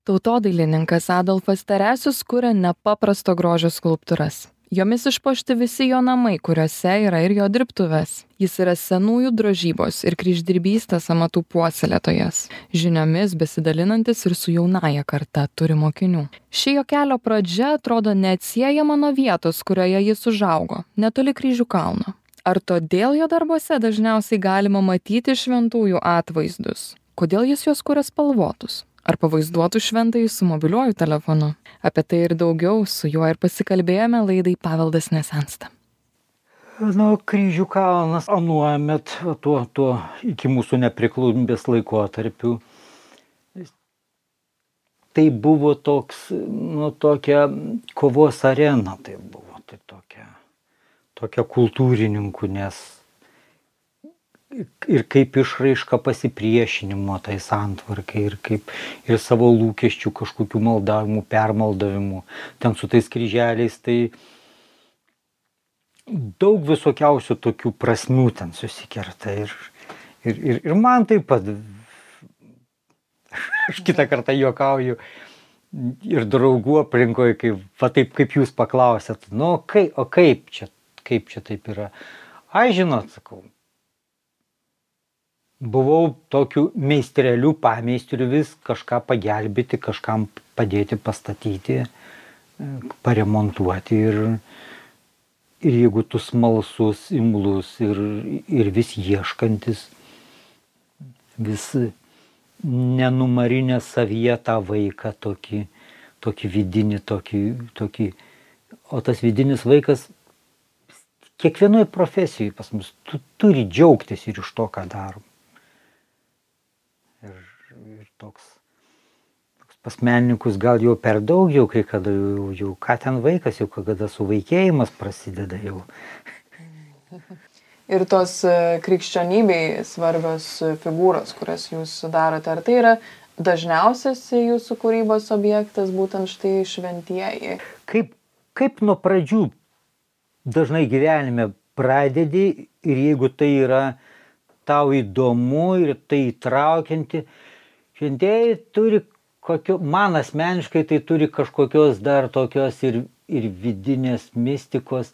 Tautodailininkas Adolfas Teresius kuria nepaprasto grožio skulptūras. Jomis išpuošti visi jo namai, kuriuose yra ir jo dirbtuvės. Jis yra senųjų drožybos ir kryždirbystės amatų puoselėtojas, žiniomis besidalinantis ir su jaunaja karta turi mokinių. Ši jo kelio pradžia atrodo neatsiejama nuo vietos, kurioje jis užaugo, netoli Kryžių kalno. Ar todėl jo darbuose dažniausiai galima matyti šventųjų atvaizdus? Kodėl jis juos kuria spalvotus? Ar pavaizduotų šventąjį su mobiliuoju telefonu? Apie tai ir daugiau su juo ir pasikalbėjome laidai Paveldas nesensta. Kryžių kalnas anuomet, tuo iki mūsų nepriklausomybės laikotarpiu. Tai buvo tokia kovos arena, tai buvo tokia kultūrininkų, nes ir kaip išraiška pasipriešinimo tai santvarkai, ir savo lūkesčių kažkokių maldavimų, permaldavimų, ten su tais kryželiais, tai daug visokiausių tokių prasmių ten susikerta. Ir man taip pat, aš kitą kartą juokauju ir draugų aplinkoje, kaip jūs paklausėt, kaip čia taip yra. Žinot, sakau, buvau tokiu meistreliu, pameistriu vis kažką pagelbėti, kažkam padėti pastatyti, paremontuoti ir jeigu tu smalsus, imlus ir vis ieškantis, vis nenumarinę savyje tą vaiką tokį vidinį, tokį, o tas vidinis vaikas kiekvienoje profesijoje pas mus turi džiaugtis ir iš to, ką darom. Ir toks pas menininkus gal jau per daug, jau kai kada jau ką ten vaikas, jau kada suvaikėjimas prasideda jau. Ir tos krikščionybei svarbios figūros, kurias jūs darote, ar tai yra dažniausias jūsų kūrybos objektas, būtent štai šventieji? Kaip nuo pradžių dažnai gyvenime pradedi ir jeigu tai yra tau įdomu ir tai įtraukianti, šventieji turi man asmeniškai tai turi kažkokios dar tokios ir vidinės mistikos.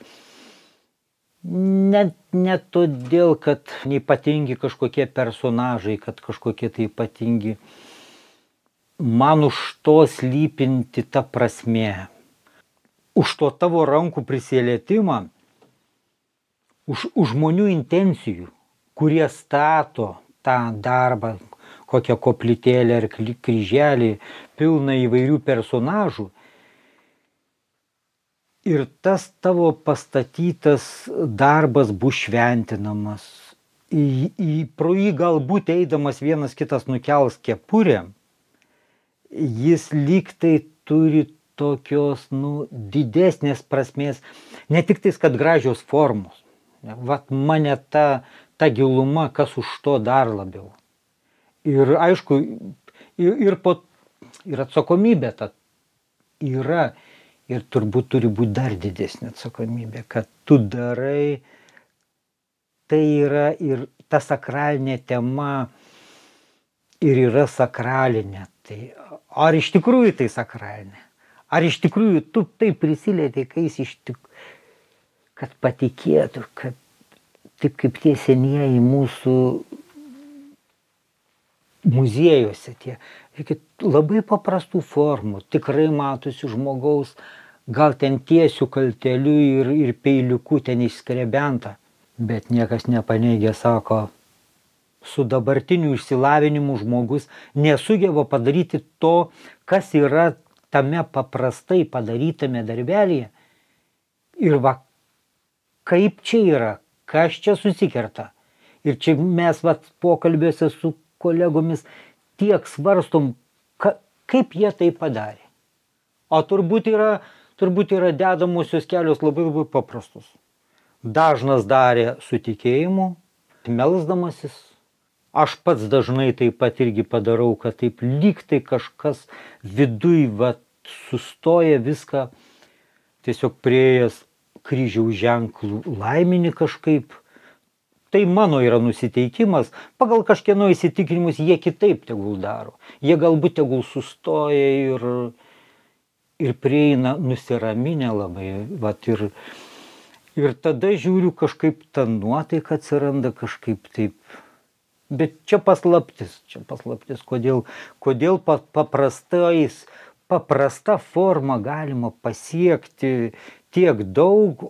Ne todėl, kad ypatingi kažkokie personažai, kad kažkokie tai ypatingi. Man už to slypinti ta prasmė. Už to tavo rankų prisilietimą, už žmonių intencijų, kurie stato tą darbą, kokią koplytėlę ar kryželį, pilną įvairių personažų. Ir tas tavo pastatytas darbas bus šventinamas. Pro jį galbūt eidamas vienas kitas nukels kepurę, jis lyg tai turi tokios didesnės prasmės, ne tik tais, kad gražios formos. Vat mane ta giluma, kas už to dar labiau. Ir aišku, ir atsakomybė ta yra, ir turbūt turi būti dar didesnė atsakomybė, kad tu darai, tai yra ir ta sakralinė tema ir yra sakralinė. Tai ar iš tikrųjų tai sakralinė? Ar iš tikrųjų tu taip prisilietei, kai jis kad patikėtų, kad taip kaip tie senieji mūsų muziejuose, labai paprastų formų, tikrai matosi žmogaus, gal ten tiesių kalteliu ir peiliuku ten išskrebenta, bet niekas nepaneigia, sako, su dabartiniu išsilavinimu žmogus nesugeba padaryti to, kas yra tame paprastai padarytame darbelyje. Ir kaip čia yra, kas čia susikerta. Ir čia mes pokalbiuose su kolegomis tiek svarstom, kaip jie tai padarė. O turbūt yra dedamosios kelios labai labai paprastos. Dažnas darė su tikėjimu, melsdamasis. Aš pats dažnai taip pat irgi padarau, kad taip lyg tai kažkas viduj sustoja viską, tiesiog prieėjęs kryžiaus ženklų laiminį kažkaip, tai mano yra nusiteikimas, pagal kažkieno įsitikinimus jie kitaip tegul daro. Jie galbūt tegul sustoja ir prieina nusiraminę labai. Vat, ir tada žiūriu, kažkaip ta nuotaika atsiranda kažkaip taip. Bet čia paslaptis, kodėl paprasta forma galima pasiekti tiek daug,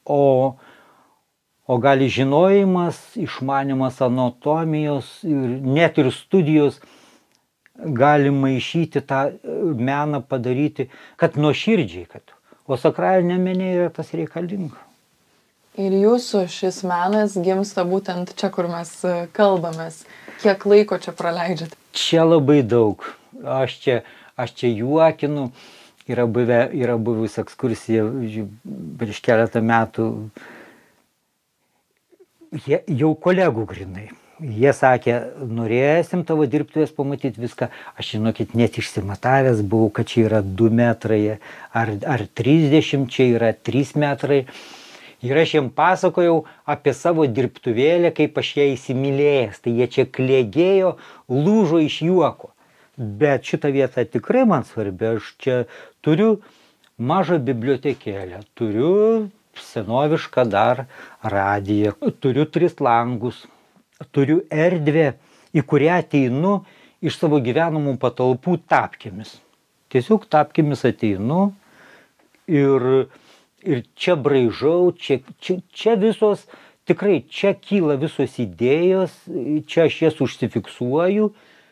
o gali žinojimas, išmanimas anatomijos ir net ir studijos gali maišyti tą meną padaryti, kad nuoširdžiai, o sakralinė mene yra tas reikalinga. Ir jūsų šis menas gimsta būtent čia, kur mes kalbamės. Kiek laiko čia praleidžiat? Čia labai daug. Aš čia juokinu. Yra buvus ekskursija prieš keletą metų. Jau kolegų grinai. Jie sakė, norėsim tavo dirbtuvės pamatyti viską. Aš, žinokit, net išsimatavęs buvau, kad čia yra 2 metrai ar 30, čia yra 3 metrai. Ir aš jiem pasakojau apie savo dirbtuvėlę, kaip aš ją įsimylėjęs. Tai jie čia klėgėjo, lūžo iš juoko. Bet šitą vietą tikrai man svarbi. Aš čia turiu mažą bibliotekėlę, turiu senovišką dar radiją, turiu 3 langus, turiu erdvę, į kurią ateinu iš savo gyvenamų patalpų tapkėmis. Tiesiog tapkėmis ateinu ir čia braižau, čia visos, tikrai čia kyla visos idėjos, čia aš jas užsifiksuoju.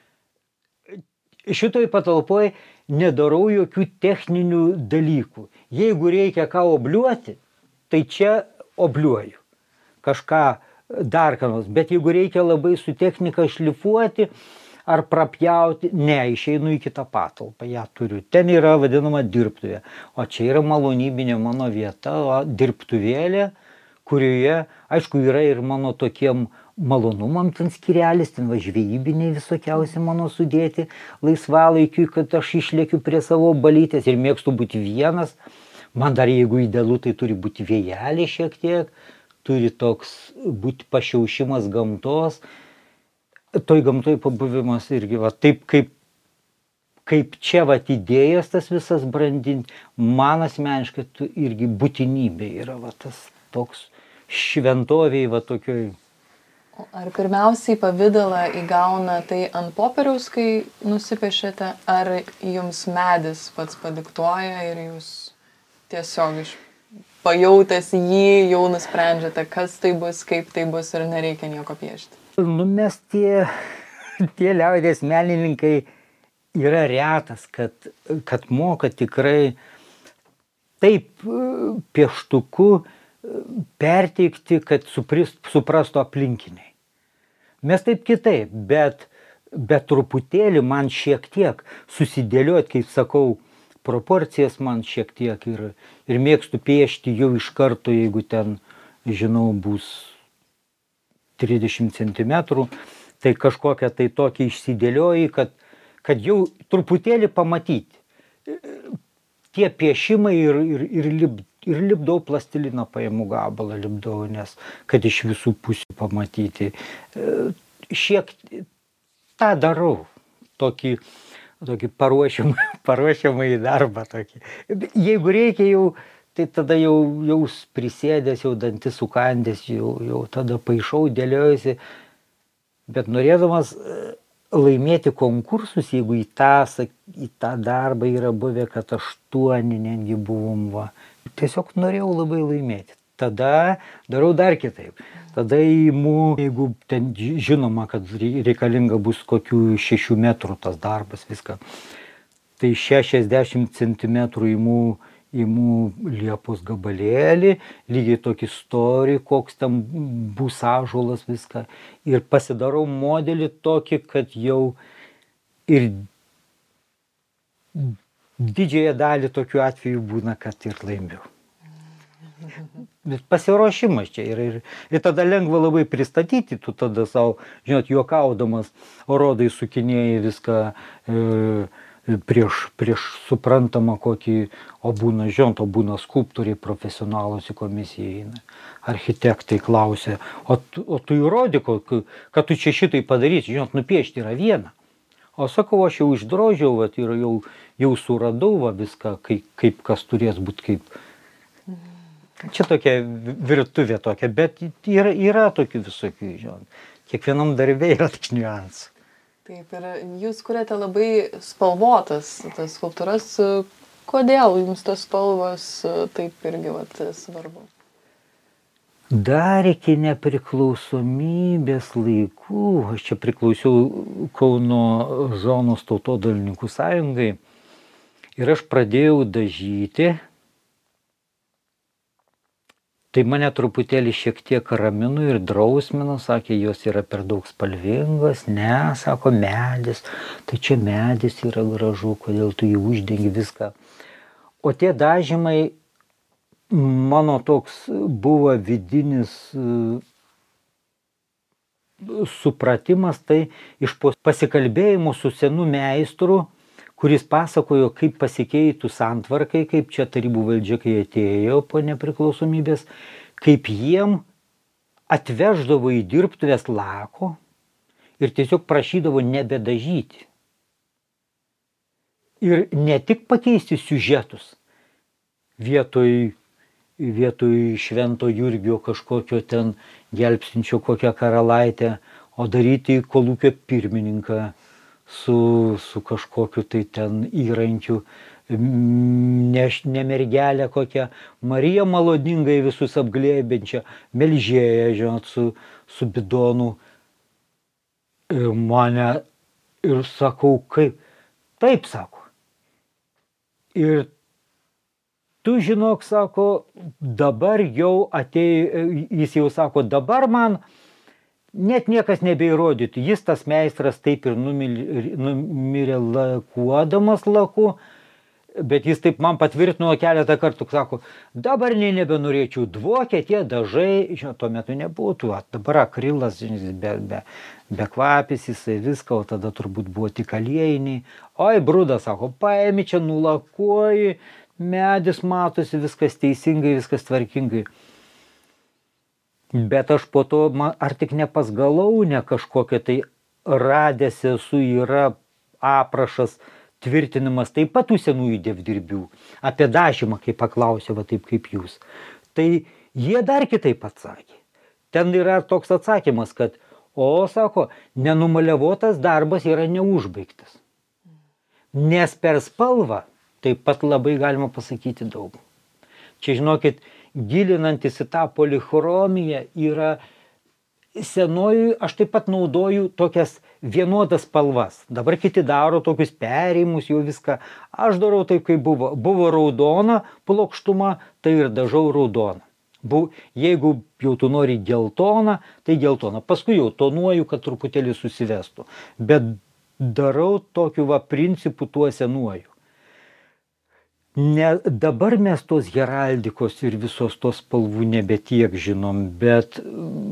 Šitoj patalpoj nedarau jokių techninių dalykų. Jeigu reikia ką obliuoti, tai čia obliuoju. Kažką dar ką nors. Bet jeigu reikia labai su technika šlifuoti ar prapjauti, ne, išeinu į kitą patalpą, ją turiu. Ten yra vadinama dirbtuvė. O čia yra malonybinė mano vieta, dirbtuvėlė, kurioje, aišku, yra ir mano tokiem malonumam ten skyrelis, ten žvejybiniai visokiausi mano sudėti laisvalaikiui, kad aš išlėkiu prie savo balytės ir mėgstu būti vienas. Man dar jeigu idealu, tai turi būti vėjelė šiek tiek, turi toks būti pašiaušimas gamtos. Toj gamtoj pabuvimas irgi, taip kaip čia idėjas tas visas brandinti, man asmeniškai irgi būtinybė yra tas toks šventoviai tokioj. Ar pirmiausiai pavidalą įgauna tai ant popieriaus, kai nusipiešiate, ar jums medis pats padiktuoja ir jūs tiesiog pajautęs jį jau nusprendžiate, kas tai bus, kaip tai bus ir nereikia nieko piešti? Mes tie liaudės menininkai yra retas, kad moka tikrai taip pieštuku perteikti, kad suprastų aplinkiniai. Mes taip kitaip, bet truputėlį man šiek tiek susidėlioti, kaip sakau, proporcijas man šiek tiek ir mėgstu piešti jau iš karto, jeigu ten, žinau, bus 30 cm, tai kažkokią tai tokį išsidėlioji, kad jau truputėlį pamatyti. Tie piešimai ir lipdau plastilino paėmų gabalą, lipdau, nes kad iš visų pusių pamatyti. Šiek tą darau, tokį paruošiamą į darbą. Tokį. Jeigu reikia jau, tai tada jau prisėdęs, jau dantis sukandęs, jau tada paišau, dėliojusi. Bet norėdamas laimėti konkursus, jeigu į tą darbą yra buvę, kad 8 netgi buvom, tiesiog norėjau labai laimėti. Tada darau dar kitaip. Tada įimu, jeigu ten žinoma, kad reikalinga bus kokių 6 metrų tas darbas, viską. Tai 60 cm įimu liepos gabalėlį, lygiai tokį storį, koks tam bus ąžuolas, viską. Ir pasidarau modelį tokį, kad jau ir didžiąją dalį tokių atvejų būna, kad ir laimiau. Bet pasiruošimas čia yra ir tada lengva labai pristatyti, tu tada savo, žinot, juokaudamas, rodai sukinėjai viską, prieš suprantamą kokį, o būna skulptoriai profesionalūs į komisiją eina. Architektai klausia, o tu įrodyk, kad tu čia šitai padarysi, nupiešti yra viena. O sakau, aš jau išdrožiau, ir jau suradau viską, kaip kas turės būti, kaip. Čia tokia virtuvė tokia, bet yra tokių visokių, kiekvienam darbė yra tik niuansų. Taip, ir jūs kuriate labai spalvotas tas skulptūras. Kodėl jums tos spalvos taip irgi svarbu? Dar iki nepriklausomybės laikų, aš čia priklausiau Kauno zonos tautodailininkų sąjungai ir aš pradėjau dažyti. Tai mane truputėlį šiek tiek ramino ir drausmino, sakė, jos yra per daug spalvingos, ne, sako, medis, tai čia medis yra gražu, kodėl tu jį uždengi viską. O tie dažymai, mano toks buvo vidinis supratimas, tai iš pasikalbėjimų su senu meistru, kuris pasakojo, kaip pasikeitų santvarkai, kaip čia tarybų valdžia, kai atėjo po nepriklausomybės, kaip jiem atveždavo į dirbtuves lako ir tiesiog prašydavo nebedažyti. Ir ne tik pakeisti siužetus, vietoj Švento Jurgio kažkokio ten gelbstinčio kokią karalaitę, o daryti kolūkio pirmininką su kažkokiu tai ten įrankiu, ne mergelę kokią, Mariją malodingai visus apglėbiančią, melžėją, su bidonu. Ir mane, ir sakau, kaip, taip sako. Ir tu žinok, sako, dabar jau atėjo, jis jau sako, dabar man net niekas nebeįrodyti. Jis tas meistras taip ir numirė lakuodamas laku, bet jis taip man patvirtino keletą kartų, sako, dabar nebenorėčiau, dvokia tie dažai, tuo metu nebūtų, dabar akrilas, be kvapis, jisai viską, o tada turbūt buvo tik aliejiniai. Oi, brudas, sako, paėmi čia, nulakuoji, medis matosi, viskas teisingai, viskas tvarkingai. Bet aš po to, ar tik ne pas galaunę kažkokia tai radęs esu, yra aprašas, tvirtinimas taip pat tų senųjų dievdirbių. Apie dažymą, kai paklausė, taip kaip jūs. Tai jie dar kitaip atsakė. Ten yra toks atsakymas, kad, sako, nenumaliavotas darbas yra neužbaigtas. Nes per spalvą taip pat labai galima pasakyti daug. Čia, žinokit, gilinantis į tą polichromiją yra senojui, aš taip pat naudoju tokias vienodas spalvas. Dabar kiti daro tokius perėjimus, jau viską. Aš darau taip, kaip buvo. Buvo raudona plokštuma, tai ir dažau raudoną. Jeigu jau tu nori geltoną, tai geltoną. Paskui jau tonuoju, kad truputėlį susivestų. Bet darau tokiu principu tuo senuoju. Dabar mes tos heraldikos ir visos tos spalvų nebe tiek žinom, bet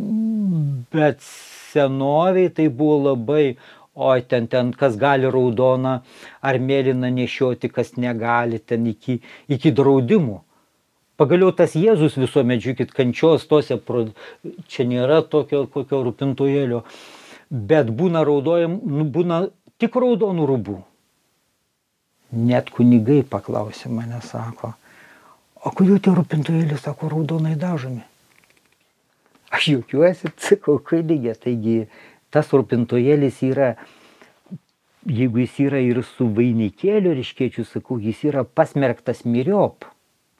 senoviai tai buvo labai, ten kas gali raudoną ar mėlyną nešioti, kas negali, ten iki draudimų. Pagaliau tas Jėzus visuomet, žiūrėkit, kančios tose, čia nėra tokio kokio rūpintojėlio, bet būna tik raudonų rūbų. Net kunigai paklausė mane, sako, o kodėl tie rūpintojėliai, sako, raudonai dažomi? Aš juokiuosi, sakau, kunigė, taigi tas rūpintojėlis yra, jeigu jis yra ir su vainikėliu, reiškiečiu, sakau, jis yra pasmerktas myriop.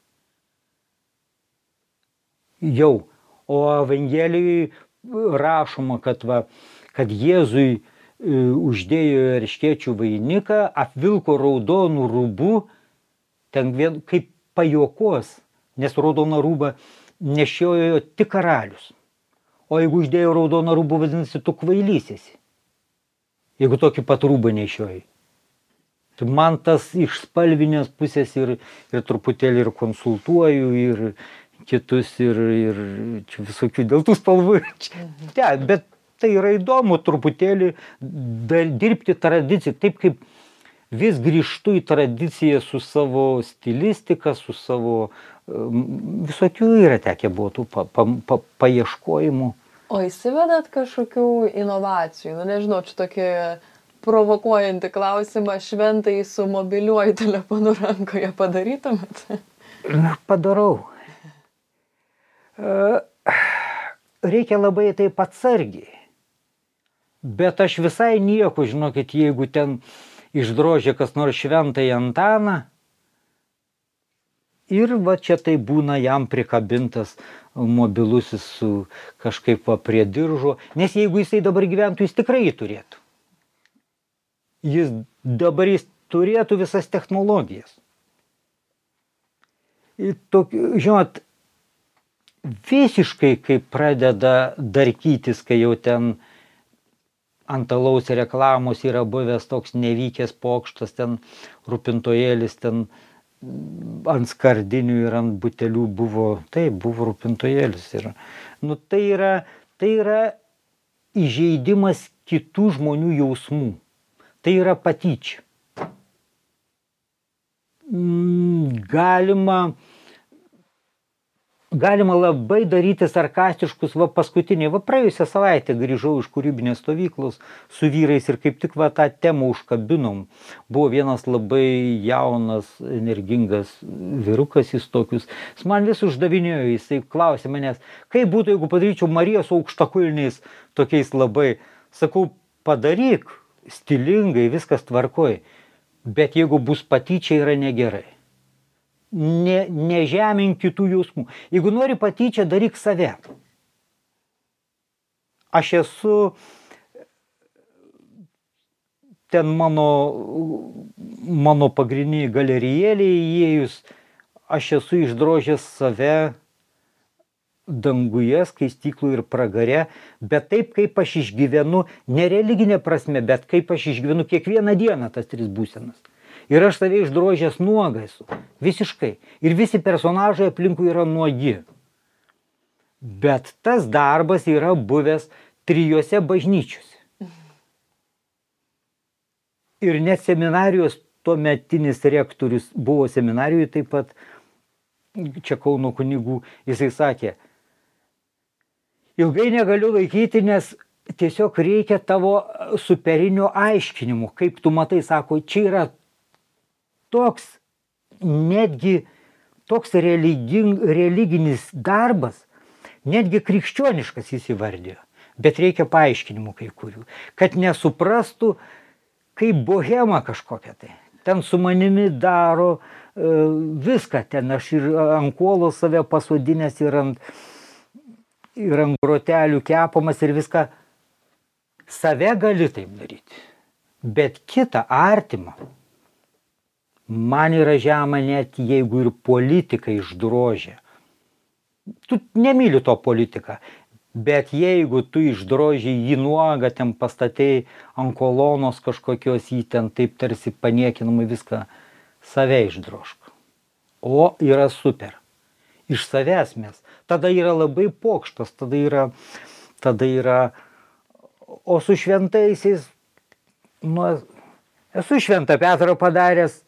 Jau, o Evangelijai rašoma, kad Jėzui uždėjo erškėčių vainiką, apvilko raudonų rūbų, ten kaip pajuokos, nes raudoną rūbą nešiojo tik karalius. O jeigu uždėjo raudoną rūbą, vadinasi, tu kvailysiesi. Jeigu tokį pat rūbą nešioji. Tai man tas iš spalvinės pusės ir truputėlį ir konsultuoju, ir kitus, ir visokių dėl tų spalvų. Bet tai yra įdomu truputėlį dirbti tradiciją, taip kaip vis grįžtu į tradiciją su savo stilistika, su savo visokių yra tekę buvo tų paieškojimų. O įsivedat kažkokių inovacijų? Nu, nežinau, čia tokį provokuojantį klausimą, šventai su mobiliuoju telefonu rankoje padarytumėt? Padarau. Reikia labai taip atsargiai. Bet aš visai nieko, žinokit, jeigu ten išdrožė kas nors šventąjį Antaną ir va čia tai būna jam prikabintas mobilusis su kažkaip va prie diržo, nes jeigu jisai dabar gyventų, jis tikrai jį turėtų. Jis turėtų visas technologijas. Žinot, visiškai kai pradeda darkytis, kai jau ten ant alaus reklamos yra buvęs toks nevykęs pokštas, ten rūpintojėlis, ten ant skardinių ir ant butelių buvo, taip, buvo rūpintojėlis. Ir, nu, tai yra įžeidimas kitų žmonių jausmų. Tai yra patyčia. Galima labai daryti sarkastiškus, paskutinį, praėjusią savaitę grįžau iš kūrybinės stovyklos su vyrais ir kaip tik tą temą užkabinom. Buvo vienas labai jaunas, energingas vyrukas, jis tokius. Jis man vis uždavinėjo, jisai klausė manęs, kaip būtų, jeigu padaryčiau Mariją su aukštakulniais tokiais labai. Sakau, padaryk, stilingai, viskas tvarkoj, bet jeigu bus patyčia, yra negerai. Nežemink kitų jausmų. Jeigu nori patyčia, daryk save. Aš esu ten mano pagrindiniai galerijėliai įėjus, aš esu išdrožęs save danguje, skaistyklų ir pragare, bet taip, kaip aš išgyvenu, ne religinė prasme, bet kaip aš išgyvenu kiekvieną dieną tas 3 būsenas. Ir aš save išdrožęs nuogai esu, visiškai. Ir visi personažai aplinkui yra nuogi. Bet tas darbas yra buvęs 3 bažnyčiose. Ir net seminarijos tuometinis rektorius buvo seminarijoje taip pat, čia Kauno kunigų, jisai sakė, ilgai negaliu laikyti, nes tiesiog reikia tavo superinio aiškinimo. Kaip tu matai, sako, čia yra toks, netgi toks religinis darbas, netgi krikščioniškas jis įvardėjo, bet reikia paaiškinimų kai kurių, kad nesuprastų kaip bohema kažkokia tai. Ten su manimi daro viską, ten aš ir ant kuolo save pasodinęs ir ant grotelių kepamas ir viską. Save gali taip daryti, bet kitą artimą, man yra žema net jeigu ir politikai išdrožia. Tu nemyli to politiką, bet jeigu tu išdroži jį nuogą, ten pastatei ant kolonos kažkokios jį ten taip tarsi paniekinamai viską, save išdrožk. O yra super. Iš savęs mes. Tada yra labai pokštas, tada yra, o su šventaisiais, nu, esu Šventą Petrą padaręs,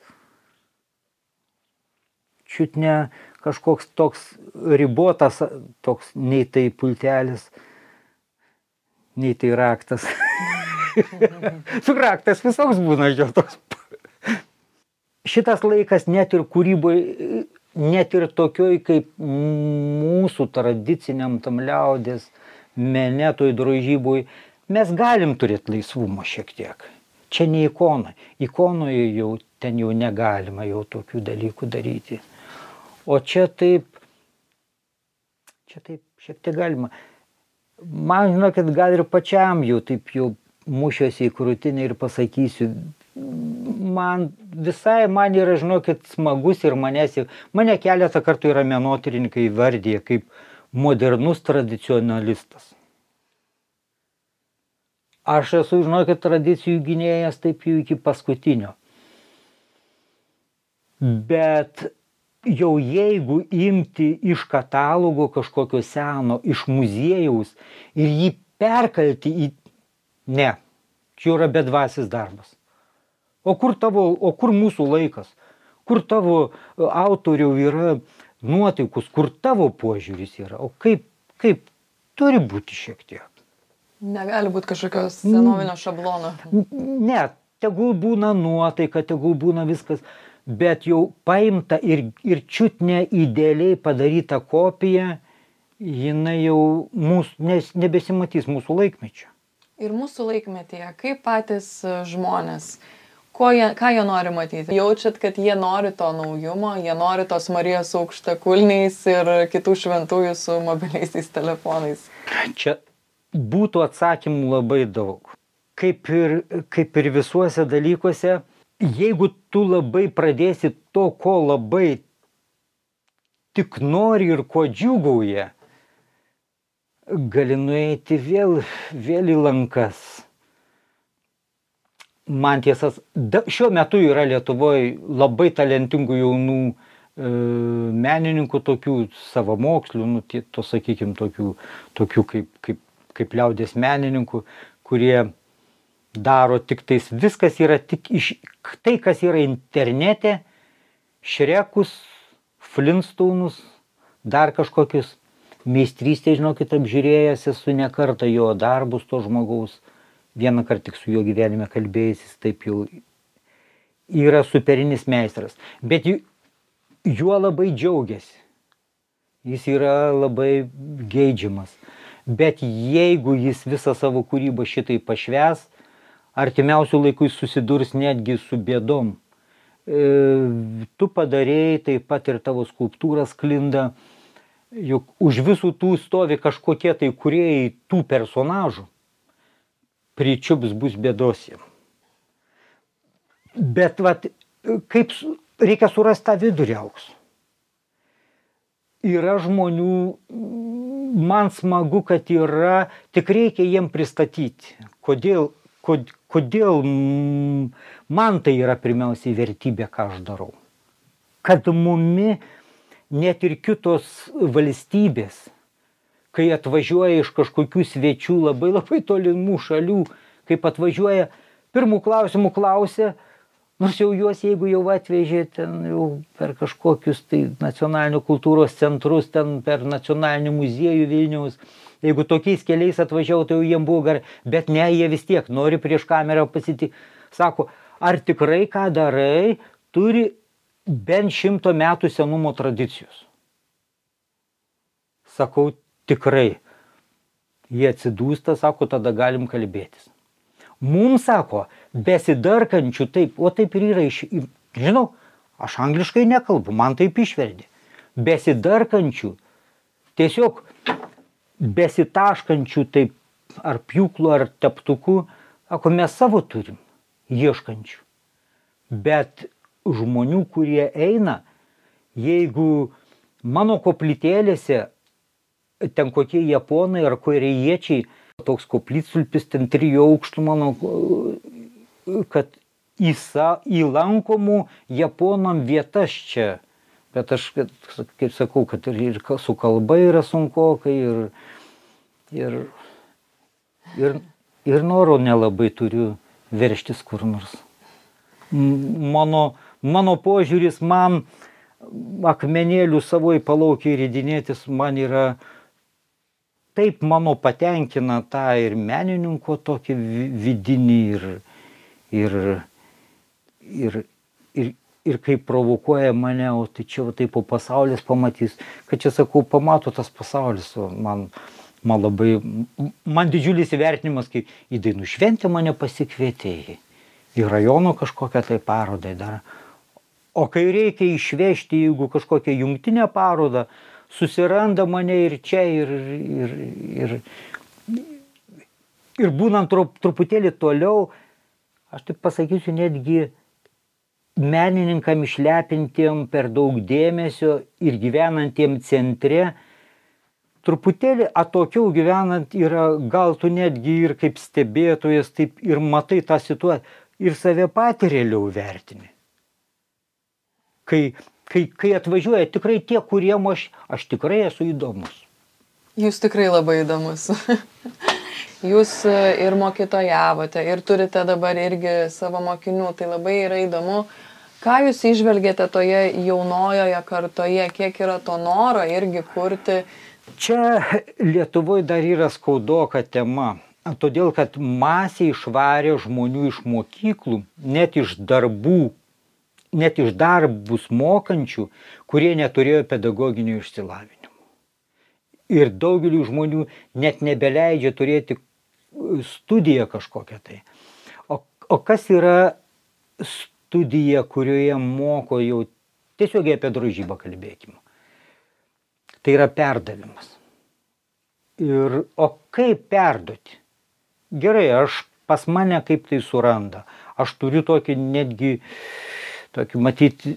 čiut ne kažkoks toks ribotas, toks nei tai pultelis, nei tai raktas. Su raktas visoks būna jo toks. Šitas laikas net ir kūryboje, net ir tokioj kaip mūsų tradiciniam tam liaudės mene, toj drožyboj, mes galim turėti laisvumo šiek tiek. Čia ne ikona. Ikonoje jau ten jau negalima jau tokių dalykų daryti. O čia taip šiek tiek galima. Man, žinokit, gal ir pačiam jau taip jau mušiuosi į krūtinę ir pasakysiu, man yra, žinokit, smagus ir mane keletą kartų yra menotyrininkai įvardyje kaip modernus tradicionalistas. Aš esu, žinokit, tradicijų gynėjas taip jau iki paskutinio. Bet jau jeigu imti iš katalogo kažkokio seno, iš muziejaus ir jį perkalti į... Ne, čia yra bedvasis darbas. O kur mūsų laikas? Kur tavo autorių yra nuotaikus, kur tavo požiūris yra? O kaip turi būti šiek tiek? Negali būti kažkokios senovinio šablono. Ne, tegul būna nuotaika, tegul būna viskas, bet jau paimta ir čiut ne idealiai padaryta kopija, jinai jau nebesimatys mūsų laikmečio. Ir mūsų laikmetyje, kaip patys žmonės, ką jie nori matyti? Jaučiat, kad jie nori to naujumo, jie nori tos Marijos aukštakulniais ir kitų šventųjų su mobiliaisiais telefonais? Čia būtų atsakymų labai daug. Kaip ir visuose dalykuose, jeigu tu labai pradėsi to, ko labai tik nori ir ko džiūgauja, gali nueiti vėl į lankas. Man tiesas, šiuo metu yra Lietuvoje labai talentingų jaunų menininkų, tokių savamokslių, to sakykim, tokių kaip liaudės menininkų, kurie daro tik tais, viskas yra tik iš tai, kas yra internete, Šrekus, Flintstounus, dar kažkokius meistrystę, žinokit, apžiūrėjęs esu ne kartą jo darbus to žmogaus, vieną kartą tik su juo gyvenime kalbėjęs, taip jau yra superinis meistras, bet juo labai džiaugiasi, jis yra labai geidžiamas, bet jeigu jis visą savo kūrybą šitai pašvęs, artimiausių laikų susidurs netgi su bėdom. Tu padarėjai, taip pat ir tavo skulptūra sklinda, juk už visų tų stovi kažkokie tai kūrėjai tų personažų, pričiups bus bėdos jiem. Bet kaip reikia surasti tą vidurį aukso. Yra žmonių, man smagu, kad yra, tik reikia jiem pristatyti. Kodėl man tai yra pirmiausiai vertybė, ką aš darau. Kad mumi net ir kitos valstybės, kai atvažiuoja iš kažkokių svečių labai tolimų šalių, kaip atvažiuoja, pirmų klausimų klausia, nors jau juos, jeigu jau atvežė ten jau per kažkokius tai nacionalinių kultūros centrus, ten per nacionalinį muziejų Vilniaus, jeigu tokiais keliais atvažiavo, tai jau jiem buvo gerai, bet ne, jie vis tiek nori prieš kamerą pasitikti. Sako, ar tikrai ką darai, turi bent 100 metų senumo tradicijos. Sakau, tikrai. Jie atsidūsta, sako, tada galim kalbėtis. Mums, sako, besidarkančių taip, o taip ir yra, žinau, aš angliškai nekalbu, man taip išverdi. Besidarkančių, tiesiog besitaškančių taip, ar pjūklų, ar teptukų, sako, mes savo turim, ieškančių. Bet žmonių, kurie eina, jeigu mano koplytėlėse, ten kokie japonai ar korėjiečiai, toks koplytstulpis, ten 3 aukštų, mano, kad įlankomų japonam vietas čia. Bet aš, kaip sakau, kad ir su kalba yra sunkokai, ir noro nelabai turiu verštis kur nors. Mano požiūris, man akmenėlių savoj palaukiai ridinėtis, man yra taip, mano patenkina tą ir menininko tokį vidinį ir kaip provokuoja mane, o tai čia taip po pasaulis pamatys, kad čia, sakau, pamato tas pasaulis, man didžiulis įvertinimas, kai į dainų šventę mane pasikvietė, į rajono kažkokią tai parodą dar. O kai reikia išvežti, jeigu kažkokią jungtinę parodą, susiranda mane ir čia, ir būnant truputėlį toliau, aš taip pasakysiu, netgi menininkam išlepintiem per daug dėmesio ir gyvenantiem centre, truputėlį atokiau gyvenant yra, gal tu netgi ir kaip stebėtojas, taip ir matai tą situaciją ir save patį realiau vertini. Kai atvažiuoja tikrai tie, kuriem aš tikrai esu įdomus. Jūs tikrai labai įdomus. Jūs ir mokytojavote, ir turite dabar irgi savo mokinių, tai labai yra įdomu. Ką jūs įžvelgėte toje jaunojoje kartoje, kiek yra to noro irgi kurti? Čia Lietuvoje dar yra skaudoka tema, todėl kad masė išvarė žmonių iš mokyklų, net iš darbų, net iš darbus mokančių, kurie neturėjo pedagoginio išsilavinimo. Ir daugeliu žmonių net nebeleidžia turėti studiją kažkokią tai. O kas yra studija, kurioje moko jau tiesiogiai apie drožybą kalbėkime? Tai yra perdavimas. O kaip perduoti? Gerai, pas mane kaip tai suranda. Aš turiu tokį netgi, matyti,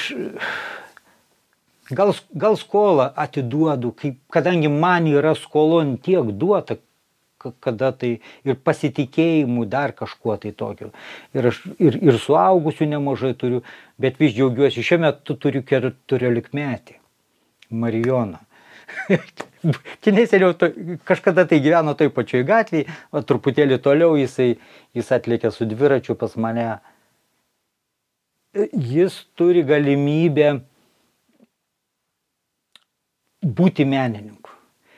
gal skolą atiduodu, kadangi man yra skolon tiek duota, kada tai ir pasitikėjimų dar kažkuo tai tokio. Ir suaugusių nemažai turiu, bet vis džiaugiuosi. Šiuo metu turiu 14-metį. Marijoną. Seniau kažkada tai gyveno toj pačioj gatvėje, o truputėlį toliau jis atlėkė su dviračiu pas mane. Jis turi galimybę būti menininku.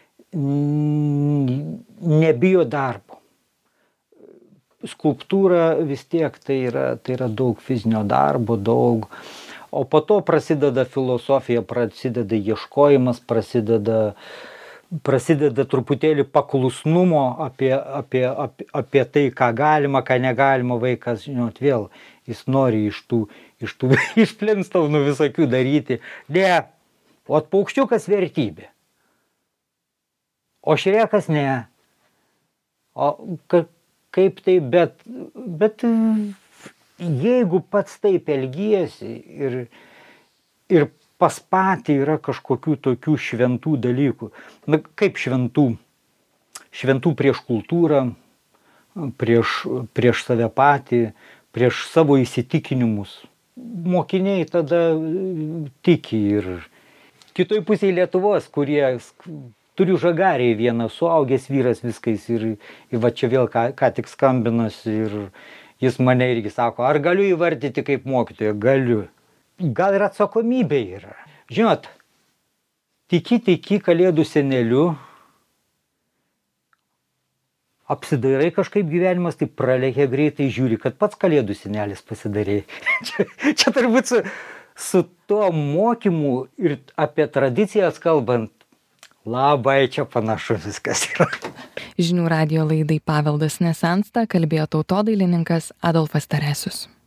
Nebijo darbo. Skulptūra vis tiek tai yra daug fizinio darbo, daug. O po to prasideda filosofija, prasideda ieškojimas, prasideda truputėlį paklusnumo apie tai, ką galima, ką negalima. Vaikas, žinot, vėl jis nori iš Flintstounų visokių daryti. Ne, o paukščiukas vertybė. O šrekas ne. O kaip tai, bet jeigu pats taip elgiesi ir pas patį yra kažkokių tokių šventų dalykų, kaip šventų prieš kultūrą, prieš save patį, prieš savo įsitikinimus, mokiniai tada tiki. Ir kitoj pusėje Lietuvos, kurie turiu žagarėje vieną suaugęs vyras viskais ir va čia vėl ką tik skambinas ir jis mane irgi sako, ar galiu įvardyti kaip mokytoją? Galiu. Gal ir atsakomybė yra. Žinot, tiki kalėdų seneliu, apsidairai kažkaip gyvenimas, tai pralekia greitai, žiūri, kad pats kalėdų senelis pasidarė. Čia turbūt su tuo mokymu ir apie tradicijas kalbant, labai čia panašu viskas yra. Žinių radijo laidai Paveldas nesensta kalbėjo tautodailininkas Adolfas Teresius.